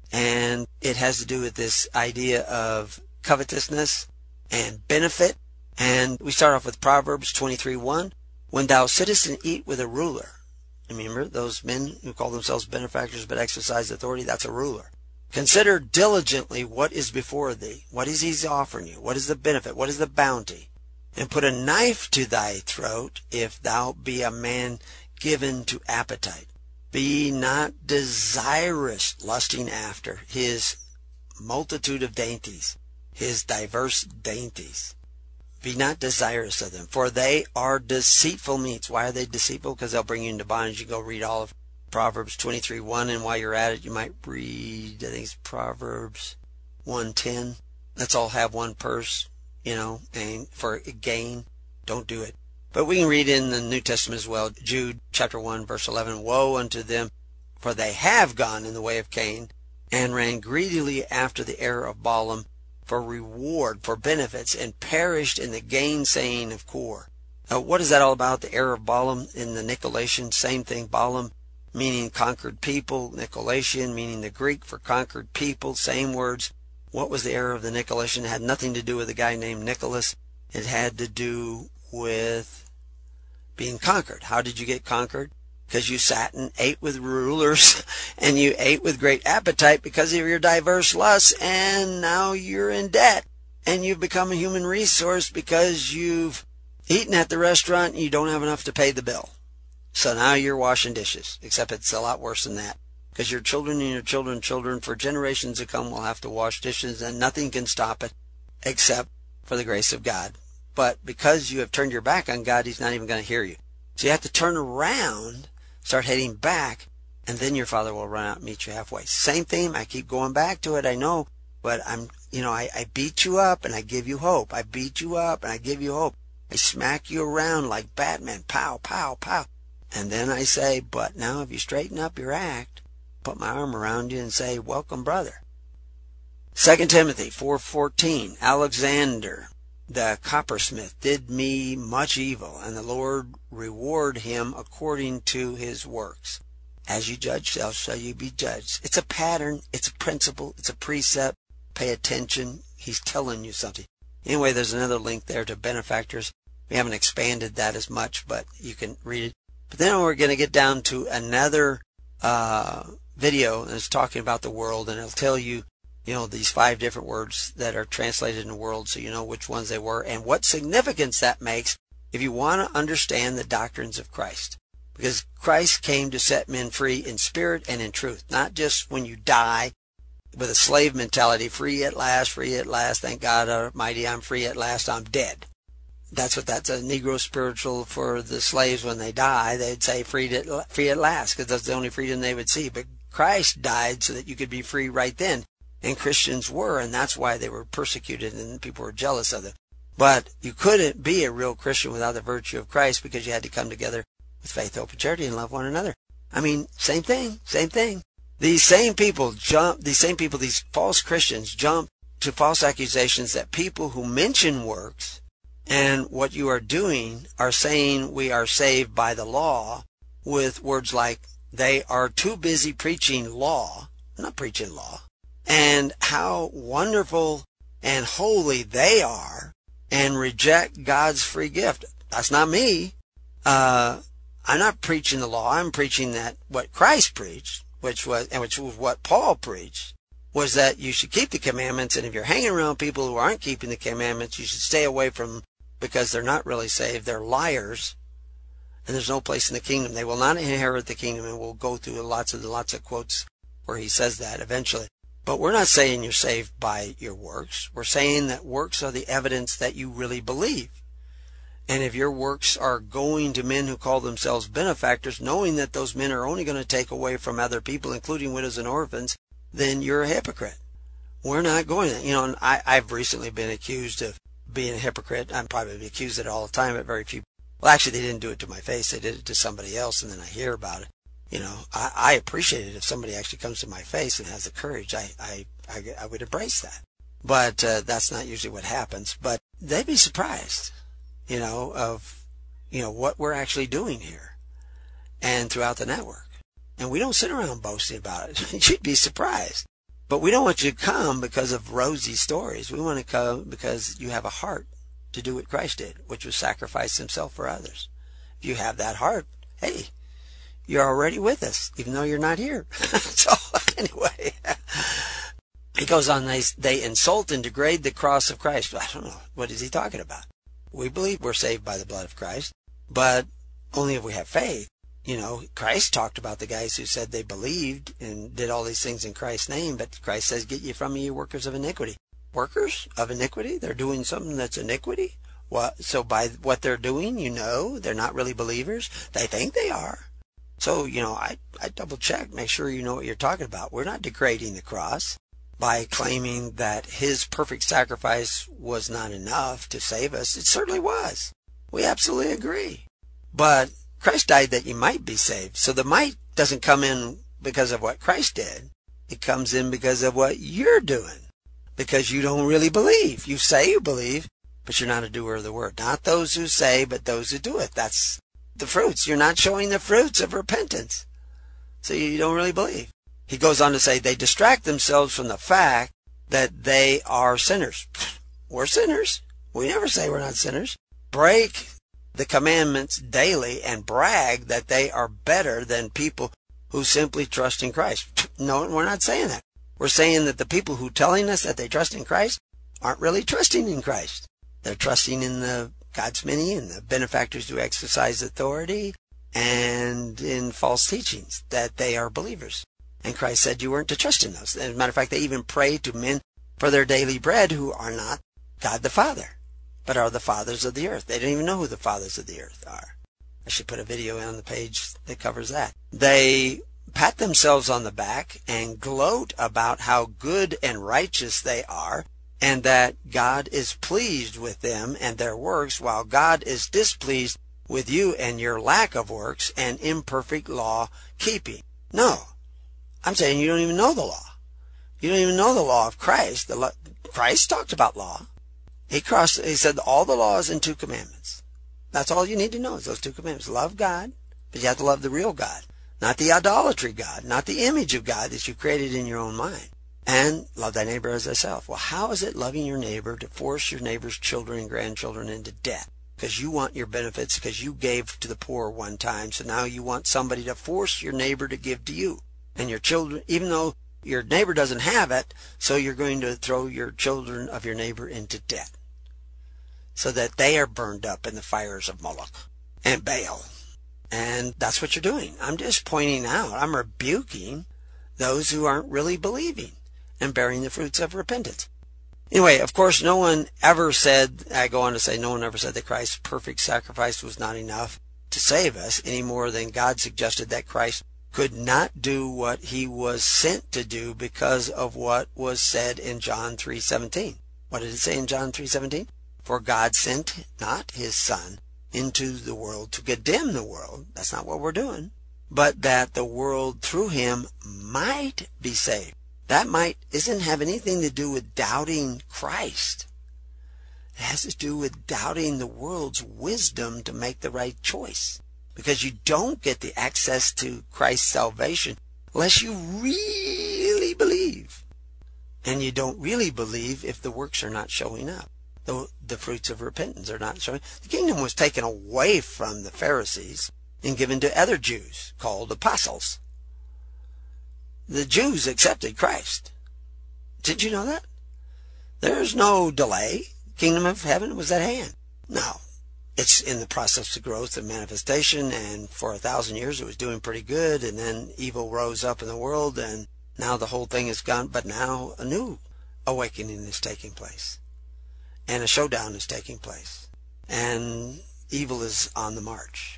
and it has to do with this idea of covetousness and benefit. And we start off with Proverbs twenty-three one. When thou sittest and eat with a ruler. Remember, those men who call themselves benefactors but exercise authority, that's a ruler. Consider diligently what is before thee. What is he offering you? What is the benefit? What is the bounty? And put a knife to thy throat if thou be a man given to appetite. Be not desirous, lusting after his multitude of dainties, his diverse dainties. Be not desirous of them, for they are deceitful meats. Why are they deceitful? Because they'll bring you into bondage. You go read all of Proverbs twenty-three one, and while you're at it, you might read, I think it's Proverbs one ten. Let's all have one purse, you know, and for gain. Don't do it. But we can read in the New Testament as well. Jude chapter one, verse eleven. Woe unto them, for they have gone in the way of Cain, and ran greedily after the error of Balaam, for reward, for benefits, and perished in the gainsaying of Kor. Now, what is that all about? The error of Balaam in the Nicolaitan, same thing. Balaam meaning conquered people, Nicolaitan meaning the Greek for conquered people, same words. What was the error of the Nicolaitan? It had nothing to do with a guy named Nicholas. It had to do with being conquered. How did you get conquered? Because you sat and ate with rulers, and you ate with great appetite because of your diverse lusts, and now you're in debt, and you've become a human resource because you've eaten at the restaurant and you don't have enough to pay the bill. So now you're washing dishes, except it's a lot worse than that, because your children and your children's children for generations to come will have to wash dishes, and nothing can stop it except for the grace of God. But because you have turned your back on God, he's not even going to hear you. So you have to turn around Start heading back, and then your Father will run out and meet you halfway. Same theme. I keep going back to it, I know, but I'm, you know, I, I beat you up and I give you hope. I beat you up and I give you hope. I smack you around like Batman. Pow, pow, pow. And then I say, but now if you straighten up your act, put my arm around you and say, welcome, brother. Second Timothy four fourteen, Alexander the coppersmith did me much evil, and the Lord reward him according to his works. As you judge, so shall you be judged. It's a pattern, it's a principle, it's a precept. Pay attention. He's telling you something. Anyway, there's another link there to benefactors. We haven't expanded that as much, but you can read it. But then we're going to get down to another uh, video, and it's talking about the world, and it'll tell you, you know, these five different words that are translated in the world, so you know which ones they were and what significance that makes if you want to understand the doctrines of Christ. Because Christ came to set men free in spirit and in truth, not just when you die with a slave mentality, free at last, free at last, thank God Almighty, I'm free at last, I'm dead. That's what that's a Negro spiritual for the slaves when they die. They'd say free at, free at last, because that's the only freedom they would see. But Christ died so that you could be free right then. And Christians were, and that's why they were persecuted and people were jealous of them. But you couldn't be a real Christian without the virtue of Christ, because you had to come together with faith, hope, and charity and love one another. I mean, same thing, same thing. These same people jump, these same people, these false Christians jump to false accusations that people who mention works and what you are doing are saying we are saved by the law, with words like they are too busy preaching law, not preaching law, and how wonderful and holy they are, and reject God's free gift. That's not me. Uh, I'm not preaching the law. I'm preaching that what Christ preached, which was, and which was what Paul preached, was that you should keep the commandments, and if you're hanging around people who aren't keeping the commandments, you should stay away from them, because they're not really saved. They're liars, and there's no place in the kingdom. They will not inherit the kingdom, and we'll go through lots of lots of quotes where he says that eventually. But we're not saying you're saved by your works. We're saying that works are the evidence that you really believe. And if your works are going to men who call themselves benefactors, knowing that those men are only going to take away from other people, including widows and orphans, then you're a hypocrite. We're not going to. You know, and I, I've recently been accused of being a hypocrite. I'm probably accused of it all the time, but very few. Well, actually, they didn't do it to my face. They did it to somebody else, and then I hear about it. You know, I, I appreciate it if somebody actually comes to my face and has the courage. I, I, I, I would embrace that. But uh, that's not usually what happens. But they'd be surprised, you know, of, you know, what we're actually doing here and throughout the network. And we don't sit around boasting about it. You'd be surprised. But we don't want you to come because of rosy stories. We want to come because you have a heart to do what Christ did, which was sacrifice himself for others. If you have that heart, hey, you're already with us, even though you're not here. So anyway, he goes on, they, they insult and degrade the cross of Christ. I don't know. What is he talking about? We believe we're saved by the blood of Christ, but only if we have faith. You know, Christ talked about the guys who said they believed and did all these things in Christ's name, but Christ says, get ye from me, you workers of iniquity. Workers of iniquity? They're doing something that's iniquity? What? So by what they're doing, you know, they're not really believers. They think they are. So, you know, I, I double check, make sure you know what you're talking about. We're not degrading the cross by claiming that his perfect sacrifice was not enough to save us. It certainly was. We absolutely agree. But Christ died that you might be saved. So the might doesn't come in because of what Christ did. It comes in because of what you're doing. Because you don't really believe. You say you believe, but you're not a doer of the word. Not those who say, but those who do it. That's the fruits. You're not showing the fruits of repentance. So you don't really believe. He goes on to say they distract themselves from the fact that they are sinners. We're sinners. We never say we're not sinners. Break the commandments daily and brag that they are better than people who simply trust in Christ. No, we're not saying that. We're saying that the people who telling us that they trust in Christ aren't really trusting in Christ. They're trusting in the God's many and the benefactors who exercise authority and in false teachings that they are believers. And Christ said you weren't to trust in those. As a matter of fact, they even pray to men for their daily bread who are not God the Father, but are the fathers of the earth. They don't even know who the fathers of the earth are. I should put a video on the page that covers that. They pat themselves on the back and gloat about how good and righteous they are, and that God is pleased with them and their works, while God is displeased with you and your lack of works and imperfect law keeping. No, I'm saying you don't even know the law. You don't even know the law of Christ. The law, Christ talked about law. He crossed. He said all the laws in two commandments. That's all you need to know is those two commandments. Love God, but you have to love the real God, not the idolatry God, not the image of God that you created in your own mind. And love thy neighbor as thyself. Well, how is it loving your neighbor to force your neighbor's children and grandchildren into debt? Because you want your benefits, because you gave to the poor one time, so now you want somebody to force your neighbor to give to you. And your children, even though your neighbor doesn't have it, so you're going to throw your children of your neighbor into debt, so that they are burned up in the fires of Moloch and Baal. And that's what you're doing. I'm just pointing out, I'm rebuking those who aren't really believing and bearing the fruits of repentance. Anyway, of course, no one ever said, I go on to say, no one ever said that Christ's perfect sacrifice was not enough to save us, any more than God suggested that Christ could not do what he was sent to do because of what was said in John three seventeen. What did it say in John three seventeen? For God sent not his Son into the world to condemn the world. That's not what we're doing. But that the world through him might be saved. That might isn't have anything to do with doubting Christ. It has to do with doubting the world's wisdom to make the right choice. Because you don't get the access to Christ's salvation unless you really believe. And you don't really believe if the works are not showing up. The, the fruits of repentance are not showing. The kingdom was taken away from the Pharisees and given to other Jews called apostles. The Jews accepted Christ. Did you know that? There's no delay. Kingdom of heaven was at hand. No. It's in the process of growth and manifestation, and for a thousand years it was doing pretty good, and then evil rose up in the world, and now the whole thing is gone, but now a new awakening is taking place. And a showdown is taking place. And evil is on the march.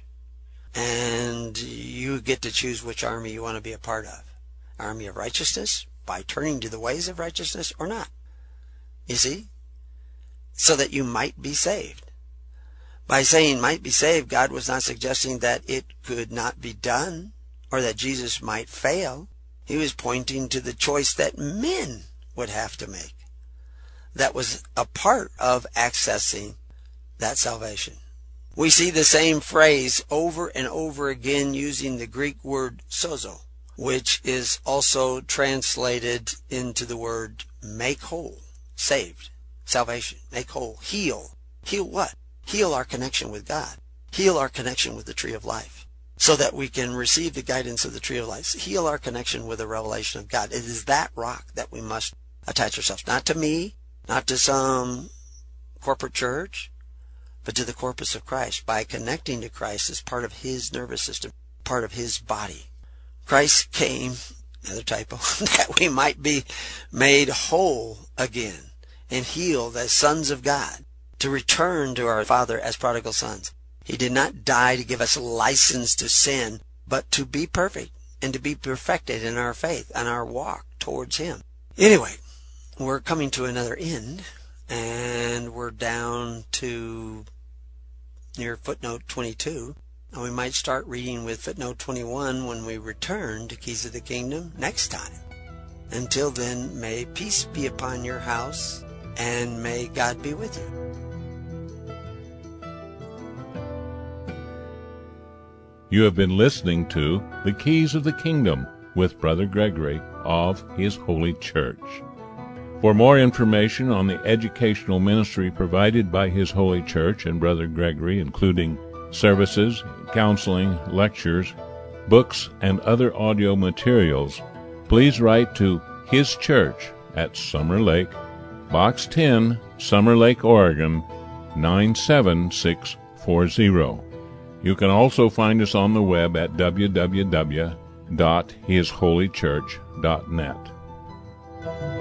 And you get to choose which army you want to be a part of. Army of righteousness, by turning to the ways of righteousness, or not. You see? So that you might be saved. By saying might be saved, God was not suggesting that it could not be done, or that Jesus might fail. He was pointing to the choice that men would have to make. That was a part of accessing that salvation. We see the same phrase over and over again using the Greek word sozo, which is also translated into the word make whole, saved, salvation, make whole, heal. Heal what? Heal our connection with God. Heal our connection with the tree of life so that we can receive the guidance of the tree of life. Heal our connection with the revelation of God. It is that rock that we must attach ourselves, not to me, not to some corporate church, but to the corpus of Christ, by connecting to Christ as part of his nervous system, part of his body. Christ came, another typo, that we might be made whole again and healed as sons of God, to return to our Father as prodigal sons. He did not die to give us license to sin, but to be perfect and to be perfected in our faith and our walk towards him. Anyway, we're coming to another end, and we're down to near footnote twenty-two. And we might start reading with footnote twenty-one when we return to Keys of the Kingdom next time. Until then, may peace be upon your house, and may God be with you. You have been listening to The Keys of the Kingdom with Brother Gregory of His Holy Church. For more information on the educational ministry provided by His Holy Church and Brother Gregory, including services, counseling, lectures, books, and other audio materials, please write to His Church at Summer Lake, Box ten, Summer Lake, Oregon, nine seven six four zero. You can also find us on the web at w w w dot his holy church dot net.